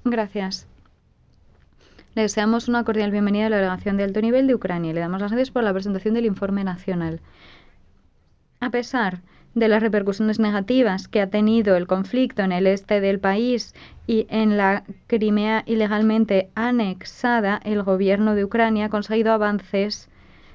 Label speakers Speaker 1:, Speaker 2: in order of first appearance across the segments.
Speaker 1: Gracias. Le deseamos una cordial bienvenida a la delegación de alto nivel de Ucrania y le damos las gracias por la presentación del informe nacional. A pesar de las repercusiones negativas que ha tenido el conflicto en el este del país y en la Crimea ilegalmente anexada, el gobierno de Ucrania ha conseguido avances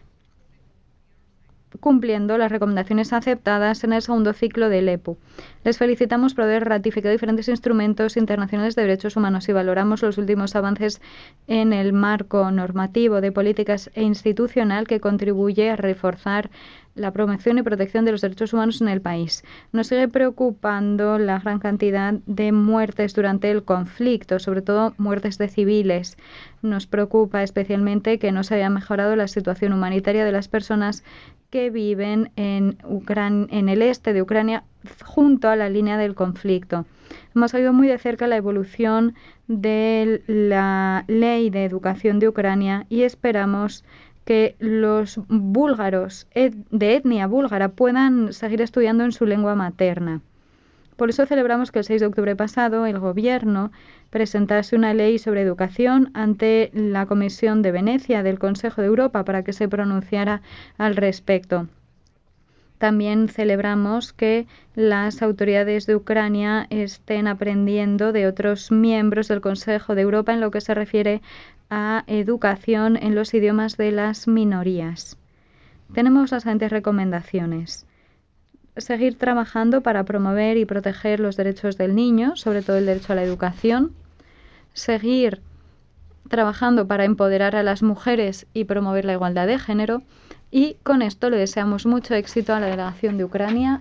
Speaker 1: cumpliendo las recomendaciones aceptadas en el segundo ciclo del EPU. Les felicitamos por haber ratificado diferentes instrumentos internacionales de derechos humanos y valoramos los últimos avances en el marco normativo de políticas e institucional que contribuye a reforzar la promoción y protección de los derechos humanos en el país. Nos sigue preocupando la gran cantidad de muertes durante el conflicto, sobre todo muertes de civiles. Nos preocupa especialmente que no se haya mejorado la situación humanitaria de las personas que viven en el este de Ucrania junto a la línea del conflicto. Hemos seguido muy de cerca la evolución de la ley de educación de Ucrania y esperamos que los búlgaros de etnia búlgara puedan seguir estudiando en su lengua materna. Por eso celebramos que el 6 de octubre pasado el Gobierno presentase una ley sobre educación ante la Comisión de Venecia del Consejo de Europa para que se pronunciara al respecto. También celebramos que las autoridades de Ucrania estén aprendiendo de otros miembros del Consejo de Europa en lo que se refiere a educación en los idiomas de las minorías. Tenemos las siguientes recomendaciones. Seguir trabajando para promover y proteger los derechos del niño, sobre todo el derecho a la educación. Seguir trabajando para empoderar a las mujeres y promover la igualdad de género. Y con esto le deseamos mucho éxito a la delegación de Ucrania